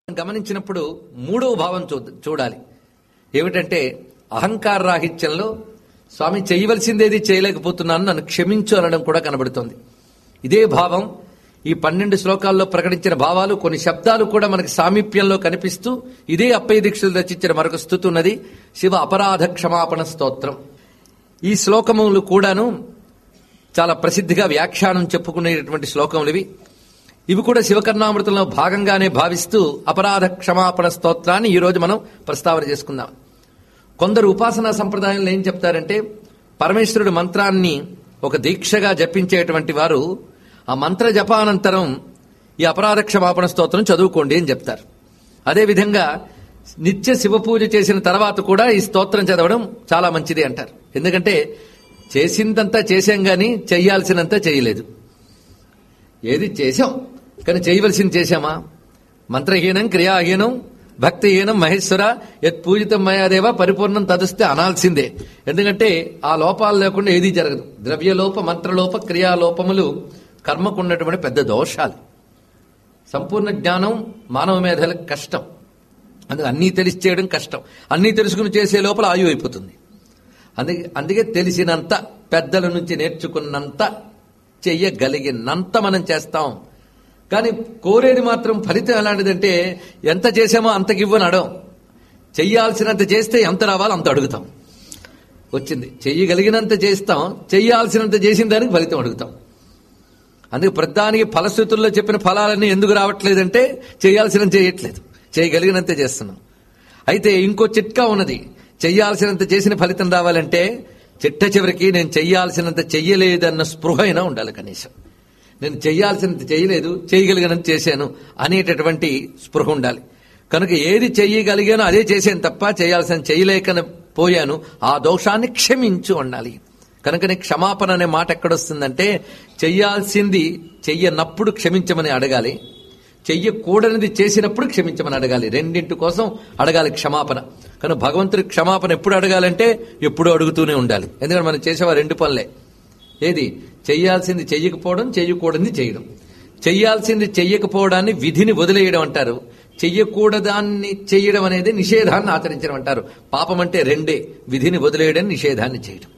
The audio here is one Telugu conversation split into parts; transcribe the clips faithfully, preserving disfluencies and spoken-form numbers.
గమనించినప్పుడు మూడవ భావం చూ చూడాలి ఏమిటంటే అహంకార రాహిత్యంలో స్వామి చేయవలసిందేది చేయలేకపోతున్నాను, నన్ను క్షమించు అనడం కూడా కనబడుతోంది. ఇదే భావం ఈ పన్నెండు శ్లోకాల్లో ప్రకటించిన భావాలు, కొన్ని శబ్దాలు కూడా మనకి సామీప్యంలో కనిపిస్తూ ఇదే అప్పయ్య దీక్షలు రచించిన మరొక స్తుతి ఉన్నది, శివ అపరాధ క్షమాపణ స్తోత్రం. ఈ శ్లోకములు కూడాను చాలా ప్రసిద్ధిగా వ్యాఖ్యానం చెప్పుకునేటువంటి శ్లోకములు ఇవి. ఇవి కూడా శివకర్ణామృతంలో భాగంగానే భావిస్తూ అపరాధ క్షమాపణ స్తోత్రాన్ని ఈరోజు మనం ప్రస్తావన చేసుకుందాం. కొందరు ఉపాసనా సంప్రదాయంలో ఏం చెప్తారంటే, పరమేశ్వరుడు మంత్రాన్ని ఒక దీక్షగా జపించేటువంటి వారు ఆ మంత్ర జపానంతరం ఈ అపరాధ క్షమాపణ స్తోత్రం చదువుకోండి అని చెప్తారు. అదేవిధంగా నిత్య శివ పూజ చేసిన తర్వాత కూడా ఈ స్తోత్రం చదవడం చాలా మంచిది అంటారు. ఎందుకంటే చేసిందంతా చేశాం గాని చెయ్యాల్సినంత చేయలేదు. ఏది చేశాం కానీ చేయవలసింది చేశామా? మంత్రహీనం క్రియాహీనం భక్తిహీనం మహేశ్వర యత్ పూజితం మయాదేవ పరిపూర్ణం తదుస్తే అనాల్సిందే. ఎందుకంటే ఆ లోపాలు లేకుండా ఏదీ జరగదు. ద్రవ్యలోప మంత్రలోప క్రియాలోపములు కర్మకున్నటువంటి పెద్ద దోషాలు. సంపూర్ణ జ్ఞానం మానవ మేధలకు కష్టం. అందుకే అన్నీ తెలిసి చేయడం కష్టం. అన్నీ తెలుసుకుని చేసే లోపల ఆయువు అయిపోతుంది. అందుకే అందుకే తెలిసినంత, పెద్దల నుంచి నేర్చుకున్నంత, చెయ్యగలిగినంత మనం చేస్తాం. కానీ కోరేది మాత్రం ఫలితం ఎలాంటిదంటే, ఎంత చేసామో అంతకివ్వని అడవం. చెయ్యాల్సినంత చేస్తే ఎంత రావాలో అంత అడుగుతాం. వచ్చింది చెయ్యగలిగినంత చేస్తాం, చెయ్యాల్సినంత చేసిన దానికి ఫలితం అడుగుతాం. అందుకే ప్రధానికి ఫలశ్రుతుల్లో చెప్పిన ఫలాలన్నీ ఎందుకు రావట్లేదంటే చేయాల్సినంత చేయట్లేదు, చేయగలిగినంత చేస్తున్నాం. అయితే ఇంకో చిట్కా ఉన్నది. చెయ్యాల్సినంత చేసిన ఫలితం రావాలంటే చిట్ట చివరికి నేను చెయ్యాల్సినంత చెయ్యలేదన్న స్పృహ అయినా ఉండాలి. కనీసం నేను చెయ్యాల్సినంత చేయలేదు, చేయగలిగినంత చేశాను అనేటటువంటి స్పృహ ఉండాలి. కనుక ఏది చెయ్యగలిగానో అదే చేశాను తప్ప చేయాల్సిన చేయలేకని పోయాను, ఆ దోషాన్ని క్షమించు ఉండాలి. కనుకనే క్షమాపణ అనే మాట ఎక్కడొస్తుందంటే, చెయ్యాల్సింది చెయ్యనప్పుడు క్షమించమని అడగాలి, చెయ్యకూడనిది చేసినప్పుడు క్షమించమని అడగాలి. రెండింటి కోసం అడగాలి క్షమాపణ. కానీ భగవంతుడి క్షమాపణ ఎప్పుడు అడగాలంటే ఎప్పుడూ అడుగుతూనే ఉండాలి. ఎందుకంటే మనం చేసేవా రెండు పనులే. ఏది చెయ్యాల్సింది చెయ్యకపోవడం, చెయ్యకూడనిది చేయడం. చెయ్యాల్సింది చెయ్యకపోవడాన్ని విధిని వదిలేయడం అంటారు. చెయ్యకూడదాన్ని చెయ్యడం అనేది నిషేధాన్ని ఆచరించడం అంటారు. పాపం అంటే రెండే, విధిని వదిలేయడం, నిషేధాన్ని చేయడం.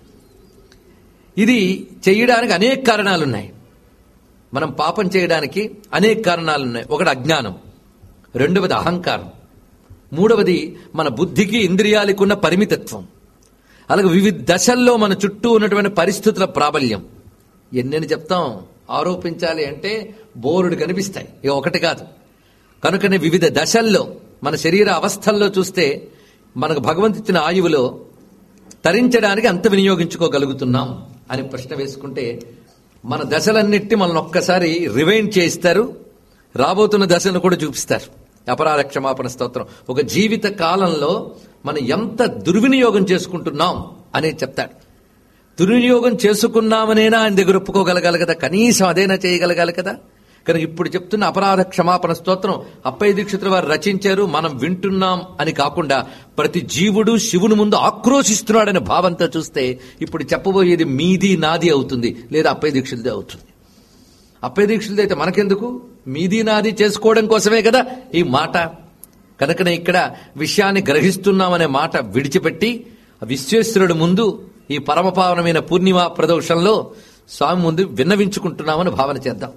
ఇది చెయ్యడానికి అనేక కారణాలున్నాయి. మనం పాపం చేయడానికి అనేక కారణాలున్నాయి. ఒకటి అజ్ఞానం, రెండవది అహంకారం, మూడవది మన బుద్ధికి ఇంద్రియాలకు ఉన్న పరిమితత్వం, అలాగే వివిధ దశల్లో మన చుట్టూ ఉన్నటువంటి పరిస్థితుల ప్రాబల్యం. ఎన్నెన్ని చెప్తాం, ఆరోపించాలి అంటే బోరుడు కనిపిస్తాయి, ఇక ఒకటి కాదు. కనుకనే వివిధ దశల్లో మన శరీర అవస్థల్లో చూస్తే మనకు భగవంతుడిచ్చిన ఆయువులో తరించడానికి అంత వినియోగించుకోగలుగుతున్నాం అని ప్రశ్న వేసుకుంటే, మన దశలన్నిటి మనల్ని ఒక్కసారి రివైండ్ చేయిస్తారు, రాబోతున్న దశను కూడా చూపిస్తారు. అపరాధ క్షమాపణ స్తోత్రం ఒక జీవిత కాలంలో మనం ఎంత దుర్వినియోగం చేసుకుంటున్నాం అనేది చెప్తాడు. దుర్వినియోగం చేసుకున్నామనేనా ఆయన దగ్గర ఒప్పుకోగలగాలి కదా, కనీసం అదైనా చేయగలగాలి కదా. కనుక ఇప్పుడు చెప్తున్న అపరాధ క్షమాపణ స్తోత్రం అప్పయ్య దీక్షితుల వారు రచించారు, మనం వింటున్నాం అని కాకుండా ప్రతి జీవుడు శివుని ముందు ఆక్రోశిస్తున్నాడనే భావంతో చూస్తే ఇప్పుడు చెప్పబోయేది మీది నాది అవుతుంది, లేదా అప్పయ్య దీక్షితులదే అవుతుంది. అప్పయ్య దీక్షితులది అయితే మనకెందుకు, మీది నాది చేసుకోవడం కోసమే కదా ఈ మాట. కనుకనే ఇక్కడ విషయాన్ని గ్రహిస్తున్నామనే మాట విడిచిపెట్టి విశ్వేశ్వరుడు ముందు ఈ పరమపావనమైన పూర్ణిమా ప్రదోషంలో స్వామి ముందు విన్నవించుకుంటున్నామని భావన చేద్దాం.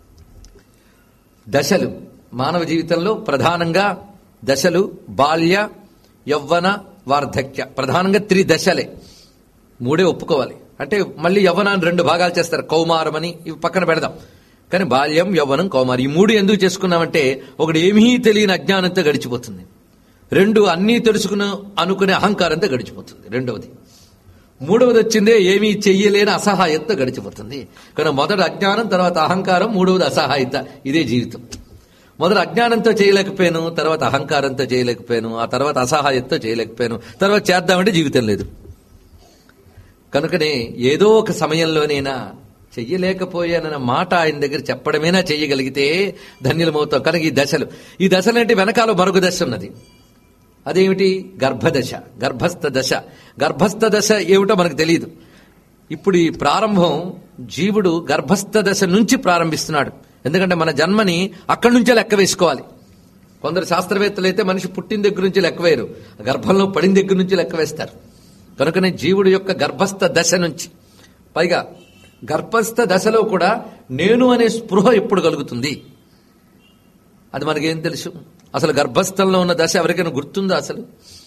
దశలు మానవ జీవితంలో ప్రధానంగా దశలు బాల్య, యవ్వన, వార్ధక్య, ప్రధానంగా త్రి దశలే. మూడే ఒప్పుకోవాలి. అంటే మళ్ళీ యవ్వనాన్ని రెండు భాగాలు చేస్తారు, కౌమారం అని, ఇవి పక్కన పెడదాం. కానీ బాల్యం, యవ్వనం, కౌమారం ఈ మూడు ఎందుకు చేసుకున్నామంటే, ఒకటి ఏమీ తెలియని అజ్ఞానంతో గడిచిపోతుంది, రెండు అన్నీ తెలుసుకుని అనుకునే అహంకారంతో గడిచిపోతుంది, రెండవది. మూడవది వచ్చిందే ఏమీ చెయ్యలేని అసహాయత గడిచిపోతుంది. కానీ మొదటి అజ్ఞానం, తర్వాత అహంకారం, మూడవది అసహాయత. ఇదే జీవితం. మొదట అజ్ఞానంతో చేయలేకపోయాను, తర్వాత అహంకారంతో చేయలేకపోయాను, ఆ తర్వాత అసహాయతతో చేయలేకపోయాను, తర్వాత చేద్దామంటే జీవితం లేదు. కనుకనే ఏదో ఒక సమయంలోనైనా చెయ్యలేకపోయానన్న మాట ఆయన దగ్గర చెప్పడమేనా చెయ్యగలిగితే ధన్యులమవుతాం. కనుక ఈ దశలు ఈ దశలంటే వెనకాల మరొక దశ ఉన్నది. అదేమిటి? గర్భదశ, గర్భస్థ దశ. గర్భస్థ దశ ఏమిటో మనకు తెలియదు. ఇప్పుడు ఈ ప్రారంభం జీవుడు గర్భస్థ దశ నుంచి ప్రారంభిస్తున్నాడు. ఎందుకంటే మన జన్మని అక్కడి నుంచే లెక్క వేసుకోవాలి. కొందరు శాస్త్రవేత్తలు అయితే మనిషి పుట్టిన దగ్గర నుంచి లెక్కవేయరు, గర్భంలో పడిన దగ్గర నుంచి లెక్క వేస్తారు. కనుకనే జీవుడి యొక్క గర్భస్థ దశ నుంచి, పైగా గర్భస్థ దశలో కూడా నేను అనే స్పృహ ఎప్పుడు కలుగుతుంది అది మనకేం తెలుసు? అసలు గర్భస్థంలో ఉన్న దశ ఎవరికైనా గుర్తుందా? అసలు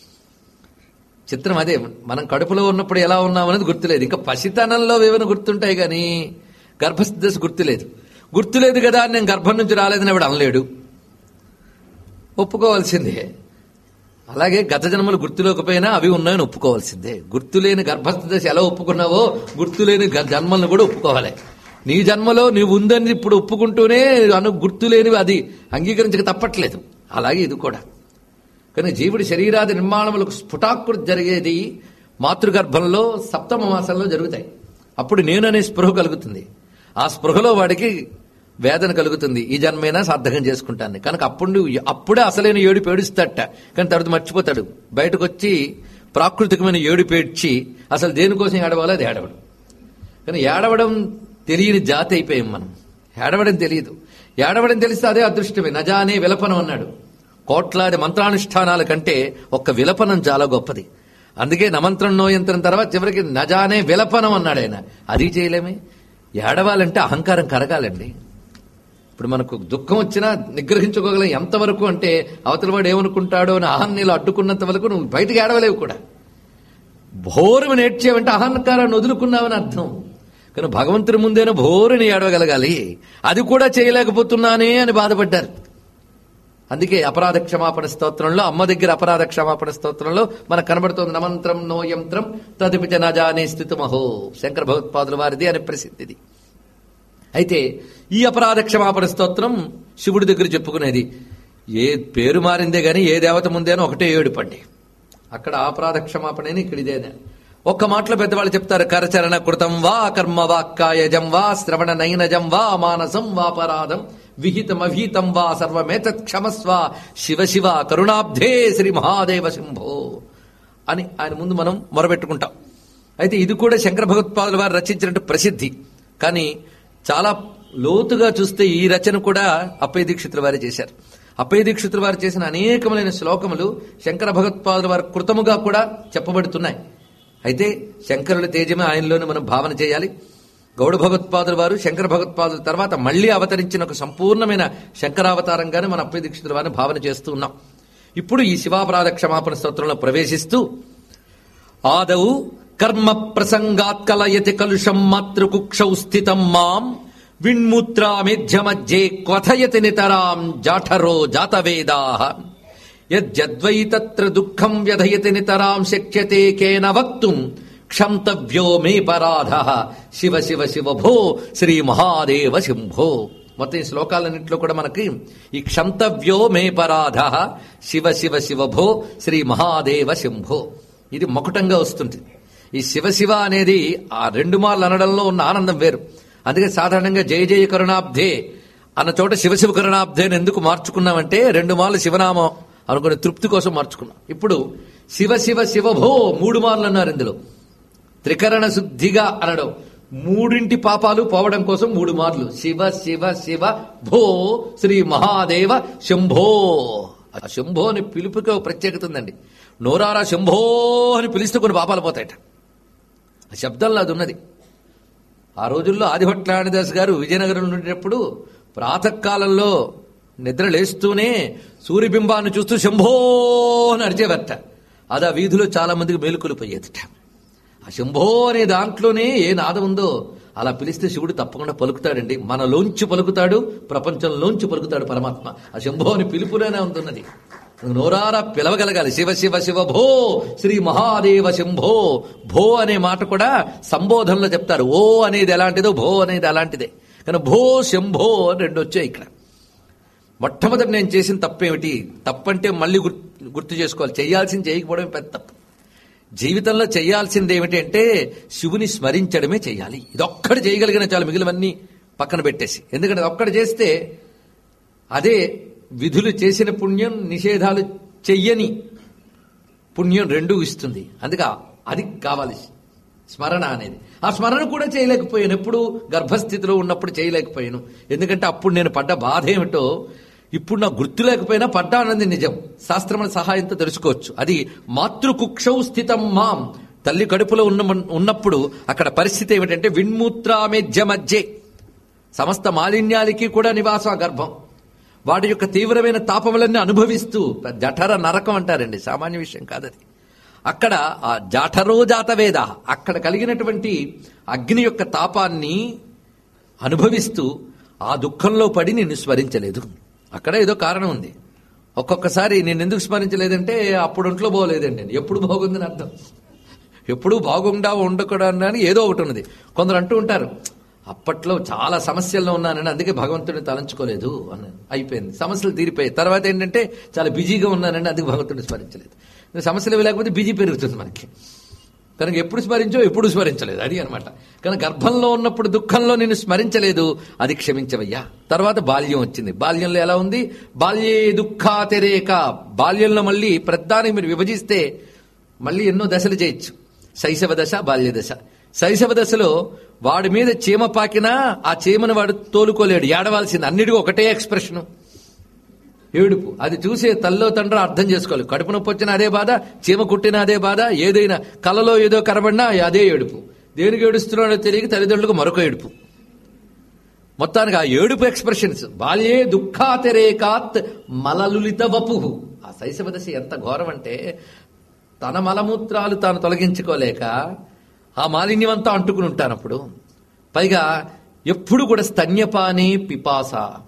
చిత్రం అదే. మనం కడుపులో ఉన్నప్పుడు ఎలా ఉన్నామనేది గుర్తులేదు. ఇంకా పసితనంలో ఏమైనా గుర్తుంటాయి కానీ గర్భస్థ దశ గుర్తులేదు. గుర్తులేదు కదా అని నేను గర్భం నుంచి రాలేదని ఎవడు అనలేడు, ఒప్పుకోవాల్సిందే. అలాగే గత జన్మలు గుర్తులేకపోయినా అవి ఉన్నాయని ఒప్పుకోవాల్సిందే. గుర్తులేని గర్భస్థ దశ ఎలా ఒప్పుకున్నావో గుర్తులేని జన్మలను కూడా ఒప్పుకోవాలి. నీ జన్మలో నీవు ఉందని ఇప్పుడు ఒప్పుకుంటూనే అను గుర్తులేనివి అది అంగీకరించక తప్పట్లేదు. అలాగే ఇది కూడా. కానీ జీవుడి శరీరాది నిర్మాణములకు స్ఫుటాకృతి జరిగేది మాతృగర్భంలో సప్తమ మాసంలో జరుగుతాయి. అప్పుడు నేననే స్పృహ కలుగుతుంది. ఆ స్పృహలో వాడికి వేదన కలుగుతుంది. ఈ జన్మైనా సార్థకం చేసుకుంటాను కనుక అప్పుడు అప్పుడే అసలైన ఏడుపు ఏడుస్తాడట. కానీ తర్వాత మర్చిపోతాడు. బయటకు వచ్చి ప్రాకృతికమైన ఏడుపు ఏడ్చి అసలు దేనికోసం ఏడవాలో అది ఏడవడం. కానీ ఏడవడం తెలియని జాతి అయిపోయాం మనం. ఏడవడం తెలియదు. ఏడవడం తెలిస్తే అదే అదృష్టమే. నజానే విలపనం అన్నాడు. కోట్లాది మంత్రానుష్ఠానాల కంటే ఒక్క విలపనం చాలా గొప్పది. అందుకే నమంత్రం నోయంత్రం తర్వాత చివరికి నజానే విలపనం అన్నాడు ఆయన. అది చేయలేమే. ఏడవాలంటే అహంకారం కరగాలండి. ఇప్పుడు మనకు దుఃఖం వచ్చినా నిగ్రహించుకోగలం ఎంతవరకు అంటే అవతల వాడు ఏమనుకుంటాడో అని అహన్నీలో అడ్డుకున్నంత వరకు నువ్వు బయటకు ఏడవలేవు కూడా. భోరుని నేర్చేవంటే అహంకారాన్ని వదులుకున్నావని అర్థం. కానీ భగవంతుడి ముందేనో భోరుని ఏడవగలగాలి. అది కూడా చేయలేకపోతున్నానే అని బాధపడ్డారు. అందుకే అపరాధ క్షమాపణ స్తోత్రంలో, అమ్మ దగ్గర అపరాధ క్షమాపణ స్తోత్రంలో మనకు కనబడుతోంది నమంత్రం నో యంత్రం తదుపిచ నజానే స్థితుమహో. శంకర భగవత్పాదుల వారిది అని ప్రసిద్ధిది. అయితే ఈ అపరాధ క్షమాపణ స్తోత్రం శివుడి దగ్గర చెప్పుకునేది. ఏ పేరు మారిందే గాని ఏ దేవత ముందేనో ఒకటే ఏడుపండి. అక్కడ అపరాధ క్షమాపణ ఇక్కడ ఇదేనా. ఒక్క మాటలో పెద్దవాళ్ళు చెప్తారు, కరచరణ కృతం వా కర్మ వాక్కాయజం వా శ్రవణ నైనజం వా మానసం వాపరాధం విహితమభీతం వా సర్వమేతత్ క్షమస్వ శివ శివ కరుణాబ్ధే శ్రీ మహాదేవ శంభో అని ఆయన ముందు మనం మొరబెట్టుకుంటాం. అయితే ఇది కూడా శంకర భగవత్పాదుల వారు రచించినట్టు ప్రసిద్ధి. కానీ చాలా లోతుగా చూస్తే ఈ రచన కూడా అప్పయ్య దీక్షితుల వారే చేశారు. అప్పయ్య దీక్షితుల వారు చేసిన అనేకమైన శ్లోకములు శంకర భగవత్పాదుల వారి కృతముగా కూడా చెప్పబడుతున్నాయి. అయితే శంకరుల తేజమే ఆయనలోనే మనం భావన చేయాలి. గౌడ భగవత్పాదుల వారు శంకర భగవత్పాదుల తర్వాత మళ్లీ అవతరించిన ఒక సంపూర్ణమైన శంకరావతారంగానే మన అప్పయ్య దీక్షితుల వారిని భావన చేస్తూ ఉన్నాం. ఇప్పుడు ఈ శివాపరాధ క్షమాపణ స్తోత్రంలో ప్రవేశిస్తూ ఆదౌ కర్మ ప్రసంగాత్ కలయతి కలుషం మాతృకుక్షౌ స్థితం మాం విన్మూత్రామేధ్యమజ్జే క్వథయతి నితరాం జాఠరో జాతవేదాః యద్యద్వై తత్ర దుఃఖం వ్యధయతి నితరాం శక్యతే కేన వక్తుం క్షంతవ్యో మే పరాధః శివ శివ శివ భో శ్రీ మహాదేవ శంభో. మొత్తం ఈ శ్లోకాలన్నింటిలో కూడా మనకి ఈ క్షంతవ్యో మే పరాధః శివ శివ శివ భో శ్రీ మహాదేవ శంభో ఇది మొకటంగా వస్తుంది. ఈ శివ శివ అనేది ఆ రెండు మార్లు అనడంలో ఉన్న ఆనందం వేరు. అందుకే సాధారణంగా జయ జయ కరుణాబ్ధే అన్న చోట శివ శివ కరుణాబ్ధే అని ఎందుకు మార్చుకున్నామంటే రెండు మార్లు శివనామం అనుకునే తృప్తి కోసం మార్చుకున్నాం. ఇప్పుడు శివ శివ శివ భో మూడు మార్లు అన్నారు. ఇందులో త్రికరణ శుద్ధిగా అనడం, మూడింటి పాపాలు పోవడం కోసం మూడు మార్లు శివ శివ శివ భో శ్రీ మహాదేవ శంభో. ఆ శంభో అని పిలుపుకి ఒక ప్రత్యేకత ఉందండి. నోరారా శంభో అని పిలిస్తే కొన్ని పాపాలు పోతాయట. ఆ శబ్దంలో అది ఉన్నది. ఆ రోజుల్లో ఆదిభట్లాణిదాస్ గారు విజయనగరం ఉండేటప్పుడు ప్రాతకాలంలో నిద్ర లేస్తూనే సూర్యబింబాన్ని చూస్తూ శంభో అని అరిచేవట. అది ఆ వీధిలో చాలా మందికి మేలుకొలిపోయేదట. ఆ శంభో అనే దాంట్లోనే ఏ నాదం ఉందో అలా పిలిస్తే శివుడు తప్పకుండా పలుకుతాడండి. మనలోంచి పలుకుతాడు, ప్రపంచంలోంచి పలుకుతాడు పరమాత్మ. ఆ శంభో అని పిలుపులోనే ఉంటున్నది. నోరారా పిలవగలగాలి. శివ శివ శివ భో శ్రీ మహాదేవ శంభో. భో అనే మాట కూడా సంబోధనలో చెప్తారు. ఓ అనేది ఎలాంటిదో భో అనేది అలాంటిదే. కానీ భో శంభో అని రెండు వచ్చాయి ఇక్కడ. మొట్టమొదటి నేను చేసిన తప్పేమిటి? తప్పంటే మళ్ళీ గుర్తు గుర్తు చేసుకోవాలి. చేయాల్సింది చేయకపోవడం పెద్ద తప్పు. జీవితంలో చేయాల్సింది ఏమిటి అంటే శివుని స్మరించడమే చేయాలి. ఇదొక్కటి చేయగలిగిన చాలు, మిగిలినవన్నీ పక్కన పెట్టేసి. ఎందుకంటే ఒక్కటి చేస్తే అదే విధులు చేసిన పుణ్యం, నిషేధాలు చెయ్యని పుణ్యం రెండూ ఇస్తుంది. అందుకే అది కావాలి స్మరణ అనేది. ఆ స్మరణ కూడా చేయలేకపోయాను. ఎప్పుడు గర్భస్థితిలో ఉన్నప్పుడు చేయలేకపోయాను. ఎందుకంటే అప్పుడు నేను పడ్డ బాధ ఏమిటో ఇప్పుడు నాకు గుర్తు లేకపోయినా పడ్డానన్నది నిజం. శాస్త్రముల సహాయంతో తెలుసుకోవచ్చు. అది మాతృకుక్షౌ స్థితం మాం, తల్లి కడుపులో ఉన్న ఉన్నప్పుడు అక్కడ పరిస్థితి ఏమిటంటే విన్మూత్రామేధ్య మధ్యే సమస్త మాలిన్యాలకి కూడా నివాసం ఆ గర్భం. వాటి యొక్క తీవ్రమైన తాపములన్నీ అనుభవిస్తూ, జఠర నరకం అంటారండి, సామాన్య విషయం కాదది. అక్కడ ఆ జాఠరో జాతవేద, అక్కడ కలిగినటువంటి అగ్ని యొక్క తాపాన్ని అనుభవిస్తూ ఆ దుఃఖంలో పడి నిన్ను స్మరించలేదు. అక్కడ ఏదో కారణం ఉంది. ఒక్కొక్కసారి నేను ఎందుకు స్మరించలేదంటే అప్పుడు ఒంట్లో బాగోలేదండి, ఎప్పుడు బాగుందని అర్థం. ఎప్పుడు బాగుండా ఉండకూడదు అని ఏదో ఒకటి ఉన్నది. కొందరు అంటూ ఉంటారు, అప్పట్లో చాలా సమస్యల్లో ఉన్నానని అందుకే భగవంతుడిని తలంచుకోలేదు అని. అయిపోయింది, సమస్యలు తీరిపోయాయి. తర్వాత ఏంటంటే చాలా బిజీగా ఉన్నానని అందుకే భగవంతుడిని స్మరించలేదు. సమస్యలు లేకపోతే బిజీ పెరుగుతుంది మనకి. కనుక ఎప్పుడు స్మరించో ఎప్పుడు స్మరించలేదు, అది అనమాట. కనుక గర్భంలో ఉన్నప్పుడు దుఃఖంలో నిన్ను స్మరించలేదు, అది క్షమించవయ్యా. తర్వాత బాల్యం వచ్చింది. బాల్యంలో ఎలా ఉంది? బాల్యే దుఃఖాతిరేక. బాల్యంలో మళ్ళీ ప్రధానికి మీరు విభజిస్తే మళ్ళీ ఎన్నో దశలు చేయొచ్చు. శైశవ దశ, బాల్య దశ. శైశవ దశలో వాడి మీద చీమ పాకినా ఆ చీమను వాడు తోలుకోలేడు, ఏడవాల్సింది. అన్నిటికీ ఒకటే ఎక్స్ప్రెషను, ఏడుపు. అది చూసే తల్లో తండ్రి అర్థం చేసుకోవాలి. కడుపు నొప్పి వచ్చినా అదే బాధ, చీమ కుట్టినా అదే బాధ, ఏదైనా కలలో ఏదో కనబడినా అదే ఏడుపు. దేనికి ఏడుస్తున్నాడో తెలియక తల్లిదండ్రులకు మరొక ఏడుపు. మొత్తానికి ఆ ఏడుపు ఎక్స్ప్రెషన్స్. బాల్యే దుఃఖాతిరేకాత్ మలలులిత వపుహు. ఆ శైశవ దశ ఎంత ఘోరం అంటే తన మలమూత్రాలు తాను తొలగించుకోలేక ఆ మాలిన్యం అంతా అంటుకుని ఉంటాను. అప్పుడు పైగా ఎప్పుడు కూడా స్తన్యపానే పిపాస,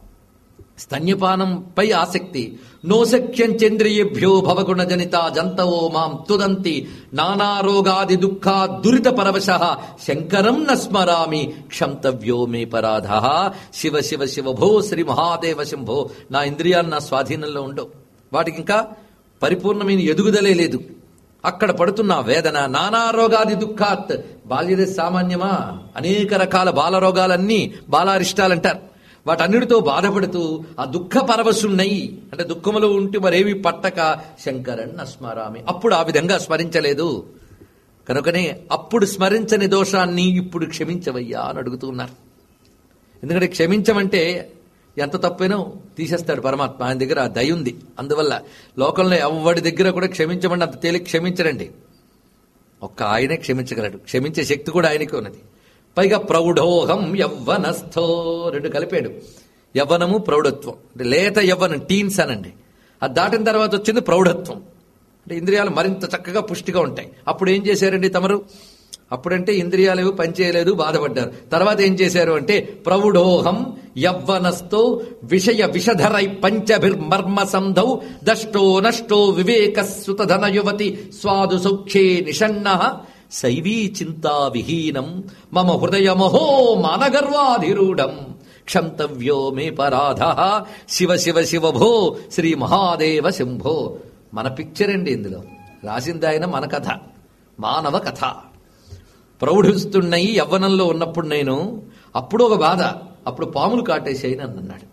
స్తన్యపానంపై ఆసక్తి. నోసఖ్యం చంద్రియేభ్యో భవగుణ జనిత జంతవో మాం తుదంతి నానారోగాది దుఃఖా దురిత పరవశ శంకరం న స్మరామి క్షంతవ్యో మే పరాధ. శివ శివ శివ భో శ్రీ మహాదేవ శంభో. నా ఇంద్రియాలు నా స్వాధీనంలో ఉండవు, వాటికి ఇంకా పరిపూర్ణమైన ఎదుగుదలే లేదు. అక్కడ పడుతున్న వేదన, నానారోగాది దుఃఖాత్. బాల్యదశ సామాన్యమా? అనేక రకాల బాలరోగాలన్నీ బాలారిష్టాలంటారు. వాటన్నిటితో బాధపడుతూ ఆ దుఃఖ పరవశున్నయి అంటే దుఃఖములో ఉంటూ మరేవి పట్టక శంకరన్ స్మరామి. అప్పుడు ఆ విధంగా స్మరించలేదు కనుకనే అప్పుడు స్మరించని దోషాన్ని ఇప్పుడు క్షమించవయ్యా అని అడుగుతున్నారు. ఎందుకంటే క్షమించమంటే ఎంత తప్పైనా తీసేస్తాడు పరమాత్మ. ఆయన దగ్గర ఆ దయ ఉంది. అందువల్ల లోకంలో ఎవరి దగ్గర కూడా క్షమించమండి అంత తేలిక క్షమించరండి. ఒక్క ఆయనే క్షమించగలడు. క్షమించే శక్తి కూడా ఆయనకే ఉన్నది. పైగా ప్రౌఢోహం యవ్వనస్థో, రెండు కలిపాడు. యవ్వనము ప్రౌఢత్వం అంటే లేత యవ్వనం, టీన్స్ అనండి. అది దాటిన తర్వాత వచ్చింది ప్రౌఢత్వం అంటే ఇంద్రియాలు మరింత చక్కగా పుష్టిగా ఉంటాయి. అప్పుడు ఏం చేశారండి తమరు? అప్పుడంటే ఇంద్రియాలు పనిచేయలేదు, బాధపడ్డారు. తర్వాత ఏం చేశారు అంటే ప్రౌఢోహం యవ్వనస్థో విషయ విషధరై పంచభిర్మర్మ సంధౌ దష్టో నష్టో వివేక సుతధన యువతి స్వాదు సౌఖ్యే నిషన్నః శైవీ చింతా విహీనం మమ హృదయమహో మానగర్వాధిరూఢం క్షంతవ్యో మే పరాధ. శివ శివ శివ భో శ్రీ మహాదేవ శంభో. మన పిక్చర్ అండి ఇందులో రాసింది ఆయన, మన కథ, మానవ కథ. ప్రౌఢిస్తున్నాయి యవ్వనంలో ఉన్నప్పుడు నేను, అప్పుడు ఒక బాధ, అప్పుడు పాములు కాటేసాయి అని అన్నాడు.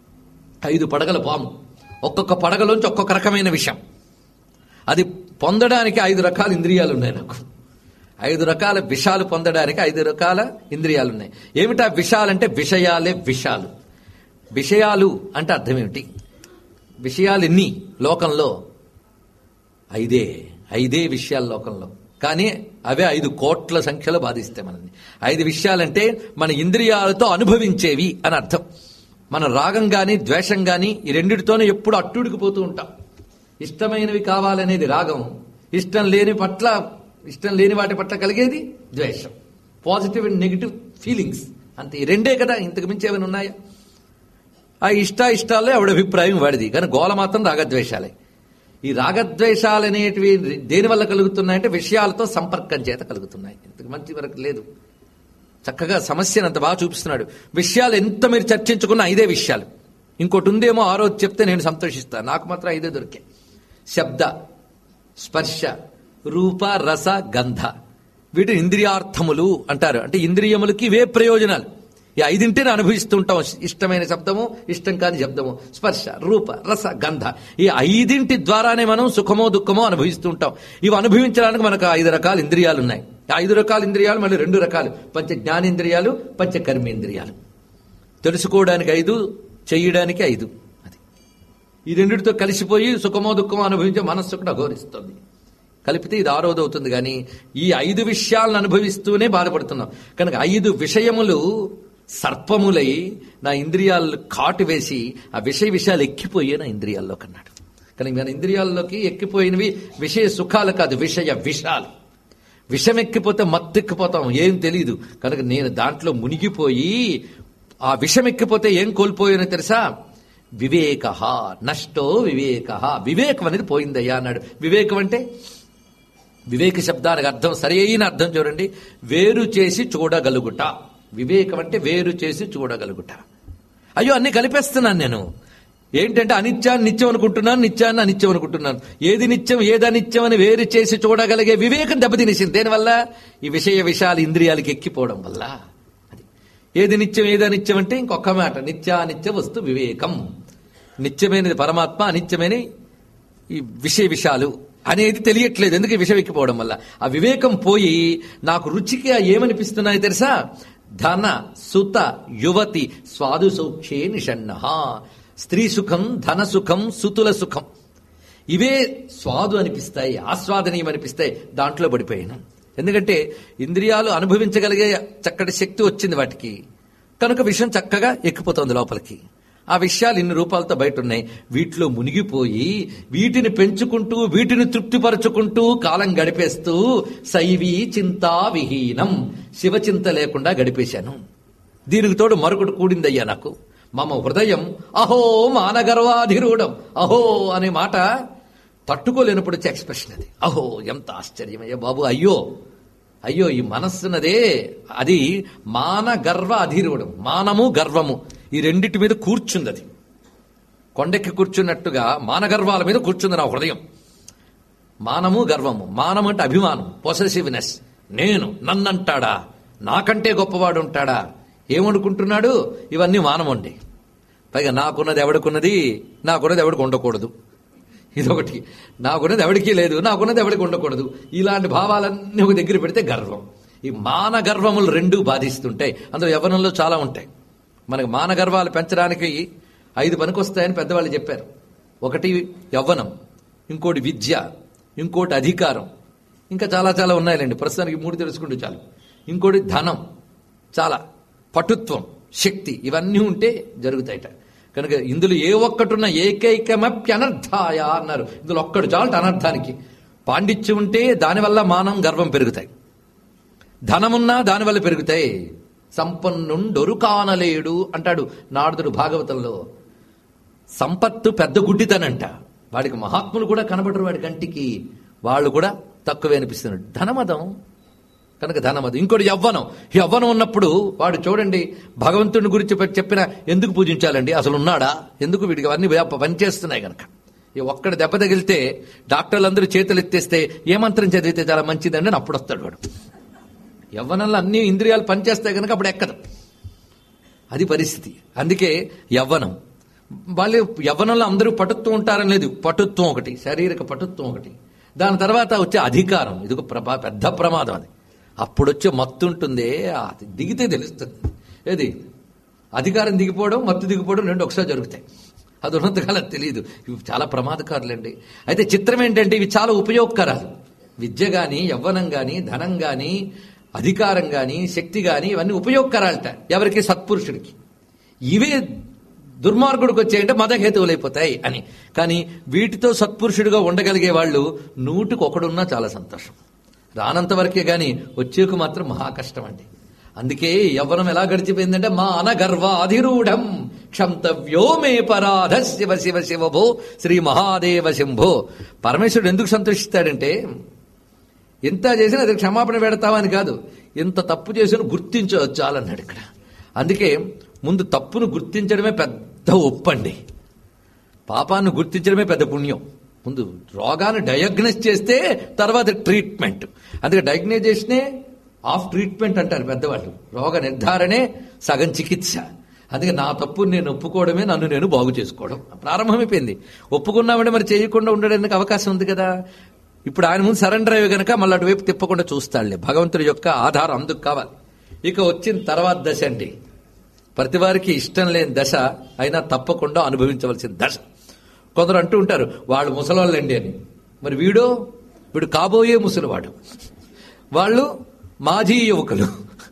ఐదు పడగల పాము, ఒక్కొక్క పడగలోంచి ఒక్కొక్క రకమైన విషం. అది పొందడానికి ఐదు రకాల ఇంద్రియాలు ఉన్నాయి నాకు. ఐదు రకాల విషాలు పొందడానికి ఐదు రకాల ఇంద్రియాలు ఉన్నాయి. ఏమిటా విషాలంటే? విషయాలే విషాలు. విషయాలు అంటే అర్థం ఏమిటి? విషయాలు ఎన్ని లోకంలో? ఐదే. ఐదే విషయాలు లోకంలో, కానీ అవే ఐదు కోట్ల సంఖ్యలో బాధిస్తాయి మనల్ని. ఐదు విషయాలంటే మన ఇంద్రియాలతో అనుభవించేవి అని అర్థం. మన రాగం గాని ద్వేషం గాని ఈ రెండిటితోనే ఎప్పుడు అట్టుడికిపోతూ ఉంటాం. ఇష్టమైనవి కావాలనేది రాగం, ఇష్టం లేని పట్ల ఇష్టం లేని వాటి పట్ల కలిగేది ద్వేషం. పాజిటివ్ అండ్ నెగిటివ్ ఫీలింగ్స్ అంతే. ఈ రెండే కదా, ఇంతకు మించి ఏమైనా ఉన్నాయా? ఆ ఇష్ట ఇష్టాలే ఆవిడ అభిప్రాయం వాడిది, కానీ గోల మాత్రం రాగద్వేషాలే. ఈ రాగద్వేషాలనేటివి దేని వల్ల కలుగుతున్నాయంటే విషయాలతో సంపర్కం చేత కలుగుతున్నాయి. ఇంతకు మంచి వరకు లేదు. చక్కగా సమస్యను అంత బాగా చూపిస్తున్నాడు. విషయాలు ఎంత మీరు చర్చించుకున్నా ఐదే విషయాలు. ఇంకోటి ఉందేమో ఆ రోజు చెప్తే నేను సంతోషిస్తాను. నాకు మాత్రం ఐదే దొరికే. శబ్ద, స్పర్శ, రూప, రస, గంధ. వీటిని ఇంద్రియార్థములు అంటారు. అంటే ఇంద్రియములకి ఇవే ప్రయోజనాలు. ఈ ఐదింటిని అనుభవిస్తూ ఉంటాం. ఇష్టమైన శబ్దము, ఇష్టం కాని శబ్దము, స్పర్శ, రూప, రస, గంధ. ఈ ఐదింటి ద్వారానే మనం సుఖమో దుఃఖమో అనుభవిస్తూ ఉంటాం. ఇవి అనుభవించడానికి మనకు ఐదు రకాల ఇంద్రియాలు ఉన్నాయి. ఐదు రకాల ఇంద్రియాలు మళ్ళీ రెండు రకాలు, పంచ జ్ఞానేంద్రియాలు, పంచ కర్మేంద్రియాలు. తెలుసుకోవడానికి ఐదు, చేయడానికి ఐదు. అది ఈ రెండిటితో కలిసిపోయి సుఖమో దుఃఖమో అనుభవించే మనస్సు కూడా అఘోరిస్తుంది. కలిపితే ఇది ఆరోది అవుతుంది. కానీ ఈ ఐదు విషయాలను అనుభవిస్తూనే బాధపడుతున్నాం కనుక ఐదు విషయములు సర్పములై నా ఇంద్రియాలు కాటు వేసి ఆ విషయ విషయాలు ఎక్కిపోయే నా ఇంద్రియాల్లో కన్నాడు. కానీ మన ఇంద్రియాల్లోకి ఎక్కిపోయినవి విషయ సుఖాలు కాదు, విషయ విషాలు. విషం ఎక్కిపోతే మత్తు ఎక్కిపోతాం, ఏం తెలీదు. కనుక నేను దాంట్లో మునిగిపోయి ఆ విషం ఎక్కిపోతే ఏం కోల్పోయానో తెలుసా? వివేక నష్టో వివేక. వివేకం అనేది పోయిందయ్యా అన్నాడు. వివేకం అంటే వివేక శబ్దానికి అర్థం సరైన అర్థం చూడండి, వేరు చేసి చూడగలుగుట. వివేకం అంటే వేరు చేసి చూడగలుగుట. అయ్యో అన్ని కలిపేస్తున్నాను నేను. ఏంటంటే అనిత్యాన్ని నిత్యం అనుకుంటున్నాను, నిత్యాన్ని అనిత్యం అనుకుంటున్నాను. ఏది నిత్యం ఏది అనిత్యం అని వేరు చేసి చూడగలిగే వివేకం దెబ్బతినేసింది. దేనివల్ల? ఈ విషయ విషయాలు ఇంద్రియాలకి ఎక్కిపోవడం వల్ల. అది ఏది నిత్యం ఏది అనిత్యం అంటే ఇంకొక మాట, నిత్యానిత్య వస్తు వివేకం. నిత్యమైనది పరమాత్మ, అనిత్యమైన ఈ విషయ విషయాలు అనేది తెలియట్లేదు. ఎందుకు? విషయం ఎక్కిపోవడం వల్ల. ఆ వివేకం పోయి నాకు రుచిగా ఏమనిపిస్తున్నాయో తెలుసా? ధన సుత యువతి స్వాదు సౌఖ్యే నిషన్న. స్త్రీ సుఖం, ధన సుఖం, సుతుల సుఖం, ఇవే స్వాదు అనిపిస్తాయి, ఆస్వాదనీయం అనిపిస్తాయి. దాంట్లో పడిపోయాను. ఎందుకంటే ఇంద్రియాలు అనుభవించగలిగే చక్కటి శక్తి వచ్చింది వాటికి, కనుక విషయం చక్కగా ఎక్కిపోతుంది లోపలికి. ఆ విషయాలు ఇన్ని రూపాలతో బయట ఉన్నాయి. వీటిలో మునిగిపోయి వీటిని పెంచుకుంటూ వీటిని తృప్తిపరచుకుంటూ కాలం గడిపేస్తూ శైవీ చింతా విహీనం, శివచింత లేకుండా గడిపేశాను. దీనికి తోడు మరొకటి కూడిందయ్యా నాకు. మమ హృదయం అహో మానగర్వాధిరూఢం. అహో అనే మాట తట్టుకోలేనప్పుడు వచ్చే ఎక్స్ప్రెషన్ అది. అహో ఎంత ఆశ్చర్యమయ్యా బాబు. అయ్యో అయ్యో ఈ మనస్సున్నదే అది మానగర్వ అధిరూఢం. మానము గర్వము ఈ రెండిటి మీద కూర్చుంది. అది కొండెక్కి కూర్చున్నట్టుగా మానగర్వాల మీద కూర్చుంది నా హృదయం. మానము గర్వము. మానం అంటే అభిమానం, పొసెసివ్నెస్. నేను, నన్నంటాడా, నాకంటే గొప్పవాడు ఉంటాడా, ఏమనుకుంటున్నాడు, ఇవన్నీ మానమండి. పైగా నాకున్నది ఎవడికున్నది, నాకున్నది ఎవడికి ఉండకూడదు. ఇదొకటి. నాకున్నది ఎవడికి లేదు, నాకున్నది ఎవడికి ఉండకూడదు. ఇలాంటి భావాలన్నీ ఒక దగ్గర పెడితే గర్వం. ఈ మాన గర్వములు రెండూ బాధిస్తుంటాయి. అందులో యవ్వనంలో చాలా ఉంటాయి. మనకు మానగర్వాలు పెంచడానికి ఐదు పనికొస్తాయని పెద్దవాళ్ళు చెప్పారు. ఒకటి యవ్వనం, ఇంకోటి విద్య, ఇంకోటి అధికారం, ఇంకా చాలా చాలా ఉన్నాయిలేండి. ప్రస్తుతానికి మూడు తెలుసుకుంటూ చాలు. ఇంకోటి ధనం, చాలా పటుత్వం, శక్తి, ఇవన్నీ ఉంటే జరుగుతాయిట. కనుక ఇందులో ఏ ఒక్కటున్నా ఏకైకమప్యనర్థాయ అన్నారు. ఇందులో ఒక్కడు చాలు అనర్థానికి. పాండిత్యం ఉంటే దానివల్ల మానం గర్వం పెరుగుతాయి, ధనమున్నా దానివల్ల పెరుగుతాయి. సంపన్నుండొరు కానలేడు అంటాడు నారదుడు భాగవతంలో. సంపత్తు పెద్ద గుడ్డితనంట. వాడికి మహాత్ములు కూడా కనబడరు వాడి కంటికి, వాళ్ళు కూడా తక్కువే అనిపిస్తున్నాడు. ధనమదం కనుక ధనమదం. ఇంకోటి యవ్వనం. యవ్వనం ఉన్నప్పుడు వాడు చూడండి భగవంతుని గురించి చెప్పిన ఎందుకు పూజించాలండి, అసలు ఉన్నాడా, ఎందుకు, వీడికి అవన్నీ పనిచేస్తున్నాయి కనుక. ఈ ఒక్కడ దెబ్బ తగిలితే డాక్టర్లు అందరూ చేతులు ఎత్తేస్తే ఏ మంత్రం చదివితే చాలా మంచిదండి అని అప్పుడు వస్తాడు వాడు. యవ్వనంలో అన్ని ఇంద్రియాలు పనిచేస్తాయి కనుక అప్పుడు ఎక్కదు. అది పరిస్థితి. అందుకే యవ్వనం. వాళ్ళు యవ్వనంలో అందరూ పటుత్వం ఉంటారని లేదు. పటుత్వం ఒకటి, శారీరక పటుత్వం ఒకటి. దాని తర్వాత వచ్చే అధికారం, ఇది ఒక ప్రభా పెద్ద ప్రమాదం. అది అప్పుడొచ్చే మత్తు ఉంటుందే, అది దిగితే తెలుస్తుంది. ఏది అధికారం దిగిపోవడం, మత్తు దిగిపోవడం రెండు ఒకసారి జరుగుతాయి. అది ఉన్నంతకాలం తెలియదు. ఇవి చాలా ప్రమాదకారులండి. అయితే చిత్రం ఏంటంటే ఇవి చాలా ఉపయోగకరాలు. విద్య గాని, యవ్వనం గాని, ధనం గాని, అధికారం గాని, శక్తి గాని, ఇవన్నీ ఉపయోగకరాలట ఎవరికి? సత్పురుషుడికి. ఇవే దుర్మార్గుడికి వచ్చాయంటే మదహేతువులైపోతాయి అని. కానీ వీటితో సత్పురుషుడిగా ఉండగలిగే వాళ్ళు నూటికి ఒకడున్నా చాలా సంతోషం. రానంత వరకే గాని వచ్చేకు మాత్రం మహా కష్టం అండి. అందుకే యవ్వనం ఎలా గడిచిపోయిందంటే మా అనగర్వాధిరూఢం క్షంతవ్యో మే పరాధ శివ శివ శివభో శ్రీ మహాదేవ శంభో. పరమేశ్వరుడు ఎందుకు సంతోషిస్తాడంటే ఎంత చేసినా అది క్షమాపణ పెడతామని కాదు, ఎంత తప్పు చేసినా గుర్తించవచ్చు చాలన్నాడు ఇక్కడ. అందుకే ముందు తప్పును గుర్తించడమే పెద్ద ఒప్పండి, పాపాన్ని గుర్తించడమే పెద్ద పుణ్యం. ముందు రోగాన్ని డయాగ్నైజ్ చేస్తే తర్వాత ట్రీట్మెంట్. అందుకే డయాగ్నైజేషనే ఆఫ్ ట్రీట్మెంట్ అంటారు పెద్దవాళ్ళు. రోగ నిర్ధారణే సగం చికిత్స. అందుకే నా తప్పు నేను ఒప్పుకోవడమే నన్ను నేను బాగు చేసుకోవడం ప్రారంభమైపోయింది. ఒప్పుకున్నామంటే మరి చేయకుండా ఉండడానికి అవకాశం ఉంది కదా. ఇప్పుడు ఆయన ముందు సరెండర్ అయ్యే గనక మళ్ళీ అటువైపు తిప్పకుండా చూస్తాడులే. భగవంతుడి యొక్క ఆధారం అందుకు కావాలి. ఇక వచ్చిన తర్వాత దశ అండి, ప్రతి వారికి ఇష్టం లేని దశ అయినా తప్పకుండా అనుభవించవలసిన దశ. కొందరు అంటూ ఉంటారు వాళ్ళు ముసలోళ్ళండి అని. మరి వీడో వీడు కాబోయే ముసలివాడు, వాళ్ళు మాజీ యువకులు.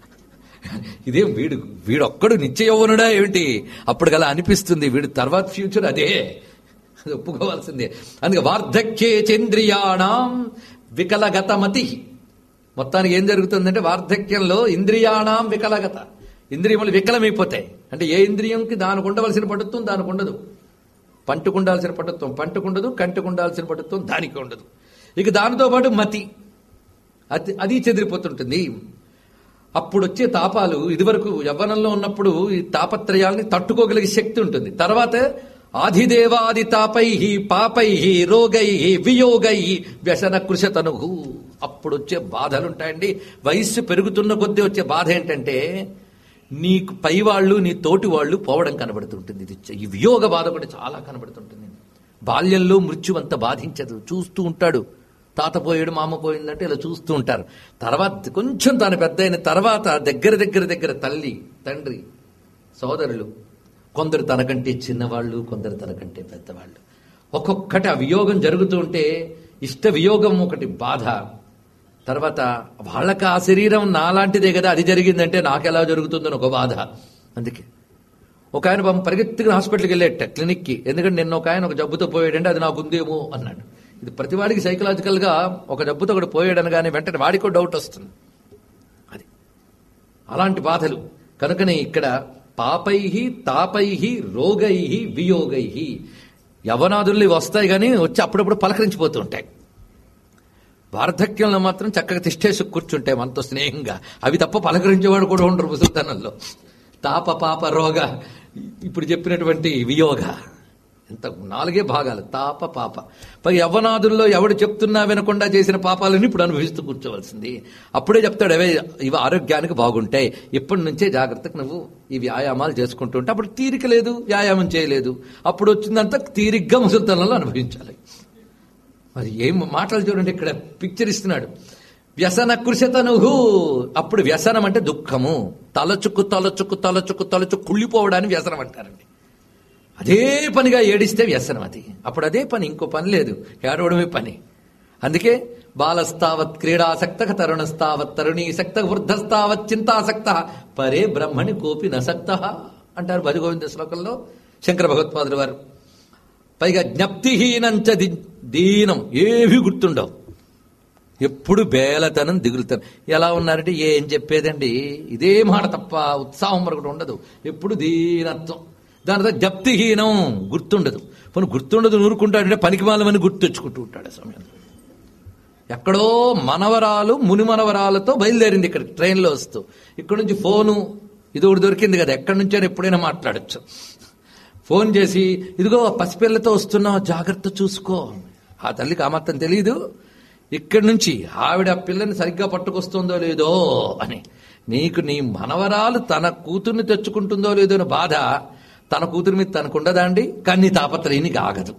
ఇదేం వీడు వీడొక్కడు నిత్య యౌవనుడా ఏమిటి? అప్పుడు గల అనిపిస్తుంది వీడు తర్వాత ఫ్యూచర్ అదే, అది ఒప్పుకోవాల్సిందే. అందుకే వార్ధక్యే చంద్రియాణం వికలగతమతి. మొత్తానికి ఏం జరుగుతుందంటే వార్ధక్యంలో ఇంద్రియాణం వికలగత, ఇంద్రియములు వికలమైపోతాయి. అంటే ఏ ఇంద్రియంకి దానికి ఉండవలసిన పటుత్వం దానికి ఉండదు, పంటుకుండాల్సిన పటుత్వం పంటుకుండదు, కంటుకుండాల్సిన పటుత్వం దానికి ఉండదు. ఇక దానితో పాటు మతి అది అది చెదిరిపోతుంటుంది. అప్పుడు వచ్చే తాపాలు ఇదివరకు యవ్వనంలో ఉన్నప్పుడు ఈ తాపత్రయాల్ని తట్టుకోగలిగే శక్తి ఉంటుంది. తర్వాత ఆదిదేవాది తాపై పాపై రోగై వియోగై వ్యసన కృషతను, అప్పుడు వచ్చే బాధలుంటాయండి. వయస్సు పెరుగుతున్న కొద్దీ వచ్చే బాధ ఏంటంటే నీకు పై వాళ్ళు నీ తోటి వాళ్ళు పోవడం కనబడుతుంటుంది. ఇది ఈ వియోగ బాధ కూడా చాలా కనబడుతుంటుంది. బాల్యంలో మృత్యు అంత బాధించదు, చూస్తూ ఉంటాడు. తాత పోయాడు, మామ పోయిందంటే ఇలా చూస్తూ ఉంటారు. తర్వాత కొంచెం తాను పెద్ద అయిన తర్వాత దగ్గర దగ్గర దగ్గర తల్లి, తండ్రి, సోదరులు, కొందరు తనకంటే చిన్నవాళ్ళు, కొందరు తనకంటే పెద్దవాళ్ళు, ఒక్కొక్కటి ఆ వియోగం జరుగుతూ ఉంటే ఇష్ట వియోగం ఒకటి బాధ. తర్వాత వాళ్ళకి ఆ శరీరం నాలాంటిదే కదా, అది జరిగిందంటే నాకెలా జరుగుతుందని ఒక బాధ. అందుకే ఒక ఆయన పాపం పరిగెత్తుకుని హాస్పిటల్కి వెళ్ళేట క్లినిక్కి, ఎందుకంటే నిన్న ఒక ఆయన ఒక జబ్బుతో పోయాడంటే అది నాకు ఉందేమో అన్నాడు. ఇది ప్రతి వాడికి సైకలాజికల్గా ఒక జబ్బుతో ఒకటి పోయాడని కానీ వెంటనే వాడికో డౌట్ వస్తుంది. అది అలాంటి బాధలు కనుకనే ఇక్కడ పాపై తాపై రోగై వియోగై యవనాదుల్ని వస్తాయి కానీ వచ్చి అప్పుడప్పుడు పలకరించిపోతూ ఉంటాయి. వార్ధక్యంలో మాత్రం చక్కగా తిష్టేసి కూర్చుంటాయి మనతో స్నేహంగా. అవి తప్ప పలకరించేవాడు కూడా ఉండరు ముసలితనంలో. తాప పాప రోగ, ఇప్పుడు చెప్పినటువంటి వియోగ, ఎంత నాలుగే భాగాలు తాప పాప. పై యవ్వనాదుల్లో ఎవడు చెప్తున్నా వినకుండా చేసిన పాపాలను ఇప్పుడు అనుభవిస్తూ కూర్చోవలసింది. అప్పుడే చెప్తాడు అవే ఇవి ఆరోగ్యానికి బాగుంటాయి, ఇప్పటి నుంచే జాగ్రత్తకు నువ్వు ఈ వ్యాయామాలు చేసుకుంటూ ఉంటే అప్పుడు తీరిక లేదు, వ్యాయామం చేయలేదు, అప్పుడు వచ్చిందంతా తీరిగ్గా ముసలితనంలో అనుభవించాలి. మరి ఏం మాటలు చూడండి, ఇక్కడ పిక్చర్ ఇస్తున్నాడు. వ్యసన కృషతనుహు, అప్పుడు వ్యసనం అంటే దుఃఖము, తలచుక్కు తలచుక్కు తలచుక్కు తలచుక్కు కుళ్ళిపోవడాన్ని వ్యసనం అంటారండి. అదే పనిగా ఏడిస్తే వ్యసనం అది. అప్పుడు అదే పని, ఇంకో పని లేదు, ఏడవడమే పని. అందుకే బాలస్తావత్ క్రీడాసక్త తరుణస్తావత్ తరుణీసక్త వృద్ధస్తావత్ చింతాసక్త పరే బ్రహ్మణి కోపి నసక్త అంటారు భజగోవింద శ్లోకంలో శంకర భగవత్పాదులు వారు. పైగా జ్ఞప్తిహీనంచ దీనం, ఏవి గుర్తుండవు, ఎప్పుడు బేలతనం దిగులుతనం. ఎలా ఉన్నారంటే ఏం చెప్పేదండి, ఇదే మాట తప్ప ఉత్సాహం మరొకటి ఉండదు, ఎప్పుడు దీనత్వం. దాని తర్వాత జప్తిహీనం, గుర్తుండదు. పని గుర్తుండదు నూరుకుంటాడంటే పనికి మాలమని గుర్తు తెచ్చుకుంటూ ఉంటాడు ఆ సమయంలో. ఎక్కడో మనవరాలు ముని మనవరాలతో బయలుదేరింది ఇక్కడ ట్రైన్లో వస్తూ, ఇక్కడ నుంచి ఫోను ఇది ఒకటి దొరికింది కదా, ఎక్కడి నుంచో ఎప్పుడైనా మాట్లాడచ్చు. ఫోన్ చేసి ఇదిగో పసిపిల్లతో వస్తున్నావు జాగ్రత్త చూసుకో. ఆ తల్లికి ఆ మాత్రం తెలియదు, ఇక్కడి నుంచి ఆవిడ పిల్లని సరిగ్గా పట్టుకొస్తుందో లేదో అని. నీకు నీ మనవరాలు తన కూతుర్ని తెచ్చుకుంటుందో లేదో అని బాధ తన కూతురి మీద తనకుండదా అండి? కానీ నీ తాపత్రయం నీకు ఆగదు.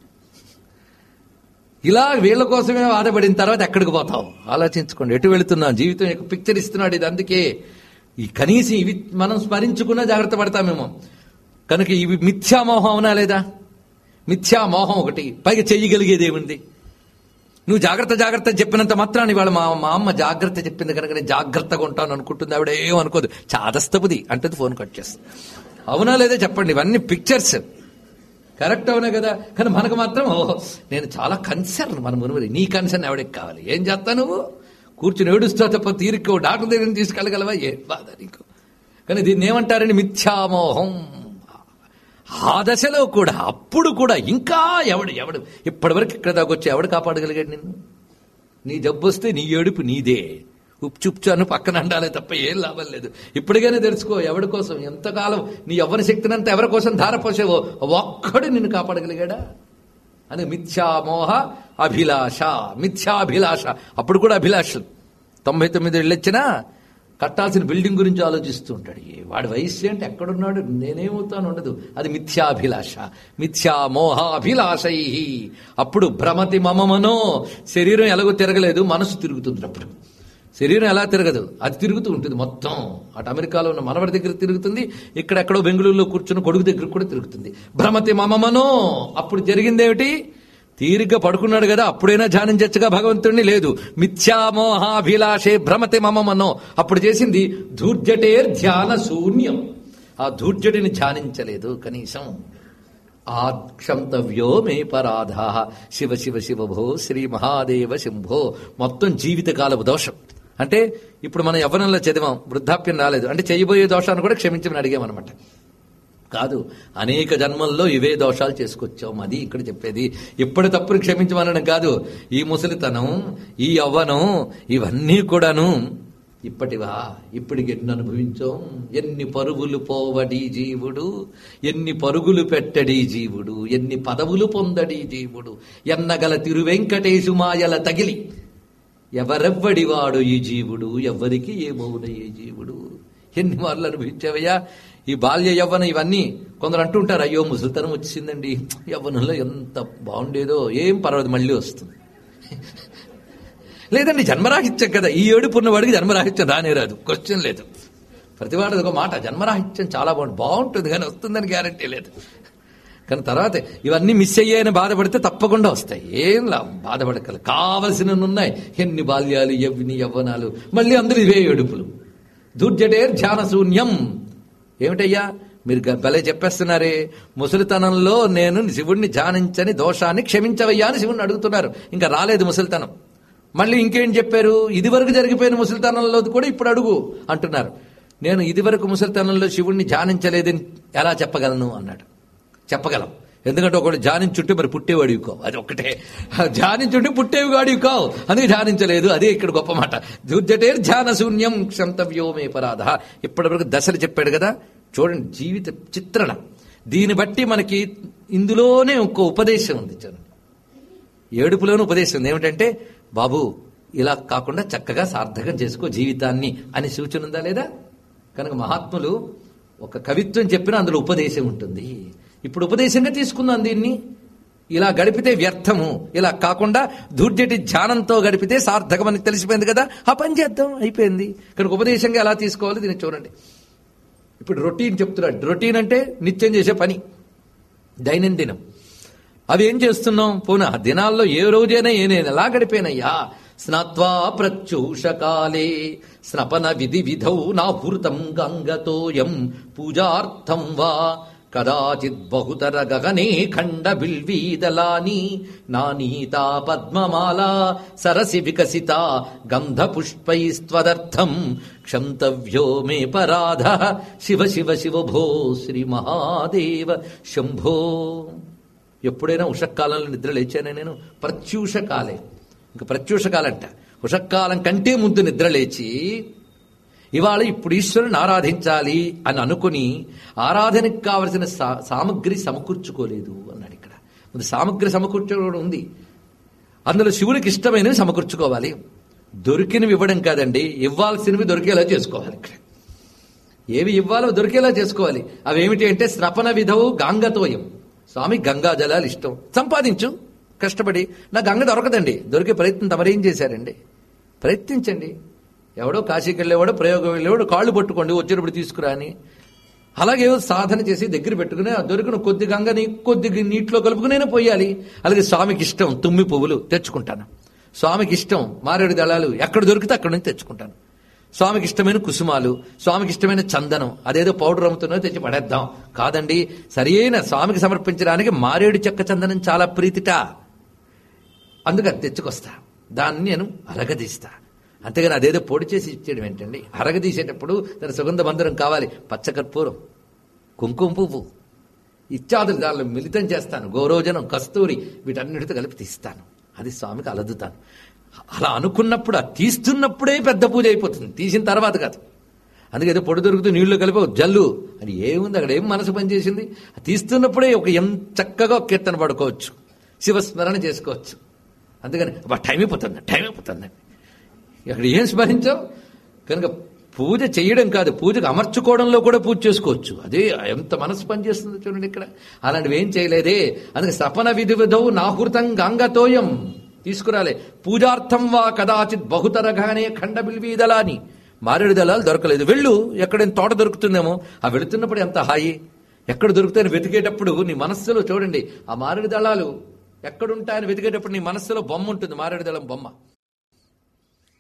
ఇలా వీళ్ళ కోసమే బాధపడిన తర్వాత ఎక్కడికి పోతావు ఆలోచించుకోండి. ఎటు వెళుతున్నావు, జీవితం యొక్క పిక్చర్ ఇస్తున్నాడు ఇది. అందుకే ఈ కనీసం ఇవి మనం స్మరించుకున్నా జాగ్రత్త పడతామేమో. కనుక ఇవి మిథ్యామోహం అవునా లేదా? మిథ్యామోహం ఒకటి, పైగా చెయ్యగలిగేది ఏముంది? నువ్వు జాగ్రత్త జాగ్రత్త చెప్పినంత మాత్రాన్ని ఇవాళ మా మా అమ్మ జాగ్రత్త చెప్పింది కనుక నేను జాగ్రత్తగా ఉంటాను అనుకుంటుంది, ఆవిడ ఏమనుకోదు, చాదస్తపుది అంటది, ఫోన్ కట్ చేస్తుంది. అవునా లేదా చెప్పండి? ఇవన్నీ పిక్చర్స్ కరెక్ట్ అవునా కదా? కానీ మనకు మాత్రం ఓహో నేను చాలా కన్సర్న్. మన మునుమరి నీ కన్సర్న్ ఎవడికి కావాలి? ఏం చేస్తా నువ్వు కూర్చుని ఏడుస్తా తప్ప తీరిక డాక్టర్ దగ్గర తీసుకెళ్ళగలవా? ఏ బాధ నీకు. కానీ దీన్ని ఏమంటారని మిథ్యామోహం. ఆ దశలో కూడా అప్పుడు కూడా ఇంకా ఎవడు ఎవడు ఇప్పటి వరకు ఇక్కడ దాకా వచ్చి ఎవడు కాపాడగలిగాడు నిన్ను? నీ జబ్బు వస్తే నీ ఏడుపు నీదే, ఉప్చుప్చాను పక్కన అండాలే తప్ప ఏం లాభం లేదు. ఇప్పటికైనా తెలుసుకో ఎవడి కోసం ఎంతకాలం నీ ఎవరి శక్తినంతా ఎవరి కోసం ధారపోసేవో ఒక్కడు నిన్ను కాపాడగలిగాడా అని. మిథ్యామోహ అభిలాష, మిథ్యాభిలాష. అప్పుడు కూడా అభిలాషలు. తొంభై తొమ్మిది వెళ్ళొచ్చినా కట్టాల్సిన బిల్డింగ్ గురించి ఆలోచిస్తూ ఉంటాడు. వాడి వయస్సు అంటే ఎక్కడున్నాడు, నేనేమవుతాను ఉండదు. అది మిథ్యాభిలాష. మిథ్యామోహాభిలాషై. అప్పుడు భ్రమతి మమమనో, శరీరం ఎలాగో తిరగలేదు, మనసు తిరుగుతుంది. అప్పుడు శరీరం ఎలా తిరగదు, అది తిరుగుతూ ఉంటుంది మొత్తం. అటు అమెరికాలో ఉన్న మనవడి దగ్గర తిరుగుతుంది, ఇక్కడెక్కడో బెంగళూరులో కూర్చున్న కొడుకు దగ్గర కూడా తిరుగుతుంది. భ్రమతి మమమనో. అప్పుడు జరిగిందేమిటి? తీరిగ్గా పడుకున్నాడు కదా, అప్పుడైనా ధ్యానించచ్చుగా భగవంతుడిని. లేదు, మిథ్యామోహాభిలాషే భ్రమతి మమమనో. అప్పుడు చేసింది ధూర్జటేర్ ధ్యాన శూన్యం. ఆ ధూర్జటిని ధ్యానించలేదు కనీసం. ఆక్షంతవ్యో మే పరాధ శివ శివ శివ భో శ్రీ మహాదేవ శంభో. మొత్తం జీవితకాలపు దోషం. అంటే ఇప్పుడు మనం యవ్వనంలో చదివాం, వృద్ధాప్యం రాలేదు అంటే చేయబోయే దోషాన్ని కూడా క్షమించమని అడిగామన్నమాట. కాదు, అనేక జన్మల్లో ఇవే దోషాలు చేసుకొచ్చాం. అది ఇక్కడ చెప్పేది. ఎప్పటి తప్పుని క్షమించమనడం కాదు. ఈ ముసలితనం, ఈ యవ్వనం, ఇవన్నీ కూడాను ఇప్పటివా, ఇప్పటికి ఎన్ని అనుభవించాం. ఎన్ని పరుగులు పోవడి జీవుడు, ఎన్ని పరుగులు పెట్టడి జీవుడు, ఎన్ని పదవులు పొందడి జీవుడు, ఎన్నగల తిరువెంకటేశు మాయల తగిలి ఎవరెవ్వడివాడు ఈ జీవుడు, ఎవరికి ఏమవున ఏ జీవుడు. ఎన్ని మార్లు అనుభవించావయ్యా ఈ బాల్య యవ్వనం. ఇవన్నీ కొందరు అంటుంటారు, అయ్యో ముసలితనం వచ్చిందండి, యవ్వనంలో ఎంత బాగుండేదో. ఏం పర్వాలేదు, మళ్ళీ వస్తుంది. లేదండి, జన్మరాహిత్యం కదా. ఈ ఏడుపు ఉన్నవాడికి జన్మరాహిత్యం రానే రాదు, క్వశ్చన్ లేదు. ప్రతివాడు ఒక మాట, జన్మరాహిత్యం చాలా బాగుంటుంది బాగుంటుంది కానీ వస్తుందని గ్యారంటీ లేదు. కానీ తర్వాత ఇవన్నీ మిస్ అయ్యాయని బాధపడితే తప్పకుండా వస్తాయి. ఏం లా బాధపడకల కావలసినవి ఉన్నాయి. ఎన్ని బాల్యాలు, ఎన్ని యవ్వనాలు, మళ్ళీ అందరూ ఇవే ఏడుపులు. దుర్జటేర్ ధ్యాన శూన్యం. ఏమిటయ్యా మీరు భలే చెప్పేస్తున్నారే, ముసలితనంలో నేను శివుణ్ణి ధ్యానించని దోషాన్ని క్షమించవయ్యా అని శివుణ్ణి అడుగుతున్నారు. ఇంకా రాలేదు ముసలితనం. మళ్ళీ ఇంకేం చెప్పారు? ఇదివరకు జరిగిపోయిన ముసలితనంలో కూడా ఇప్పుడు అడుగు అంటున్నారు. నేను ఇదివరకు ముసలితనంలో శివుణ్ణి ధ్యానించలేదని ఎలా చెప్పగలను అన్నాడు. చెప్పగలం, ఎందుకంటే ఒకటి ధ్యానించుంటే మరి పుట్టేవాడివి కావు. అది ఒక్కటే, ధ్యానించుంటే పుట్టేవి గాడివి కావు, అందుకే ధ్యానించలేదు. అదే ఇక్కడ గొప్ప మాట. దుర్జటేర్ ధ్యాన శూన్యం క్షంతవ్యో మే పరాధ. ఇప్పటివరకు దశలు చెప్పాడు కదా, చూడండి జీవిత చిత్రణ. దీన్ని బట్టి మనకి ఇందులోనే ఇంకో ఉపదేశం ఉంది. చూడండి, ఏడుపులోనే ఉపదేశం ఉంది. ఏమిటంటే, బాబు ఇలా కాకుండా చక్కగా సార్థకం చేసుకో జీవితాన్ని అని సూచన ఉందా లేదా? కనుక మహాత్ములు ఒక కవిత్వం చెప్పినా అందులో ఉపదేశం ఉంటుంది. ఇప్పుడు ఉపదేశంగా తీసుకుందాం దీన్ని. ఇలా గడిపితే వ్యర్థము, ఇలా కాకుండా ధూర్జటి ధ్యానంతో గడిపితే సార్థకం అని తెలిసిపోయింది కదా, ఆ పని చేద్దాం, అయిపోయింది. కనుక ఉపదేశంగా ఎలా తీసుకోవాలి దీన్ని చూడండి. ఇప్పుడు రొటీన్ చెప్తున్నాడు. రొటీన్ అంటే నిత్యం చేసే పని, దైనందినం. అవి ఏం చేస్తున్నాం? పోనా దినాల్లో ఏ రోజైనా ఏ నేను ఎలా గడిపోయినయ్యా? స్నాత్వా ప్రత్యూషకాలే స్నపన విధి విధౌ నాహృతం గంగతోయం పూజార్థం వా కదాచిత్ బహుతర గగనే ఖండ బిల్వీదలాని నానీతా పద్మమాలా సరసి వికసిత గంధ పుష్పైస్త్వదర్థం క్షంతవ్యో మే పరాధ శివ శివ శివ భో శ్రీ మహాదేవ శంభో. ఎప్పుడైనా ఉషకాలంలో నిద్ర లేచానే నేను? ప్రత్యూషకాలే. ఇంకా ప్రత్యూషకాలంట ఉషకాలం కంటే ముందు నిద్ర లేచి ఇవాళ ఇప్పుడు ఈశ్వరుని ఆరాధించాలి అని అనుకుని ఆరాధనకు కావలసిన సామగ్రి సమకూర్చుకోలేదు అన్నాడు. ఇక్కడ ముందు సామగ్రి సమకూర్చుకోవడం ఉంది. అందులో శివుడికి ఇష్టమైనవి సమకూర్చుకోవాలి. దొరికినవి ఇవ్వడం కాదండి, ఇవ్వాల్సినవి దొరికేలా చేసుకోవాలి. ఇక్కడ ఏవి ఇవ్వాలో దొరికేలా చేసుకోవాలి. అవి ఏమిటి అంటే స్నపన విధవు గాంగతోయం. స్వామి గంగా జలాలు ఇష్టం, సంపాదించు కష్టపడి. నా గంగ దొరకదండి, దొరికే ప్రయత్నం తమరేం చేశారండి? ప్రయత్నించండి. ఎవడో కాశీకి వెళ్ళేవాడో ప్రయోగం వెళ్ళేవాడు కాళ్ళు పట్టుకోండి వచ్చినప్పుడు తీసుకురా అని. అలాగే సాధన చేసి దగ్గర పెట్టుకుని ఆ దొరికిన కొద్ది గంగని కొద్ది నీటిలో కలుపుకునే పోయాలి. అలాగే స్వామికి ఇష్టం తుమ్మి పువ్వులు తెచ్చుకుంటాను, స్వామికి ఇష్టం మారేడు దళాలు ఎక్కడ దొరికితే అక్కడి నుంచి తెచ్చుకుంటాను, స్వామికి ఇష్టమైన కుసుమాలు, స్వామికి ఇష్టమైన చందనం, అదేదో పౌడర్ అమ్ముతున్నో తెచ్చి పడేద్దాం. కాదండి, సరియైన స్వామికి సమర్పించడానికి మారేడు చెక్క చందనం చాలా ప్రీతిట, అందుకని తెచ్చుకొస్తా, దాన్ని నేను అరగదీస్తా. అంతేగాని అదేదో పొడి చేసి ఇచ్చేయడం ఏంటండి? అరగదీసేటప్పుడు దాని సుగంధ మందిరం కావాలి. పచ్చకర్పూరం, కుంకుమ పువ్వు ఇత్యాదులు దానిలో మిళితం చేస్తాను. గోరోజనం, కస్తూరి వీటన్నిటితో కలిపి తీస్తాను. అది స్వామికి అలదుతాను. అలా అనుకున్నప్పుడు, ఆ తీస్తున్నప్పుడే పెద్ద పూజ అయిపోతుంది, తీసిన తర్వాత కాదు. అందుకే ఏదో పొడి దొరుకుతూ నీళ్లు కలిపి జల్లు అని ఏముంది అక్కడ? ఏం మనసు పనిచేసింది? తీస్తున్నప్పుడే ఒక ఎంత చక్కగా కీర్తన పడుకోవచ్చు, శివస్మరణ చేసుకోవచ్చు. అందుకని అబ్బా టైం అయిపోతుంది టైం అయిపోతుందండి అక్కడ ఏం స్మరించావు? కనుక పూజ చేయడం కాదు, పూజకు అమర్చుకోవడంలో కూడా పూజ చేసుకోవచ్చు. అదే ఎంత మనసు పనిచేస్తుందో చూడండి ఇక్కడ. అలాంటివి ఏం చేయలేదే. అందుకే సపన విధి విధవు నాహృతం గంగతోయం. తీసుకురాలే. పూజార్థం వా కదాచిత్ బహుతరగానే ఖండ బిల్వీదలాని, మారేడు దళాలు దొరకలేదు. వెళ్ళు, ఎక్కడైనా తోట దొరుకుతుందేమో. ఆ వెళుతున్నప్పుడు ఎంత హాయి, ఎక్కడ దొరుకుతాయని వెతికేటప్పుడు నీ మనస్సులో చూడండి, ఆ మారేడు దళాలు ఎక్కడుంటాయని వెతికేటప్పుడు నీ మనస్సులో బొమ్మ ఉంటుంది, మారేడు దళం బొమ్మ.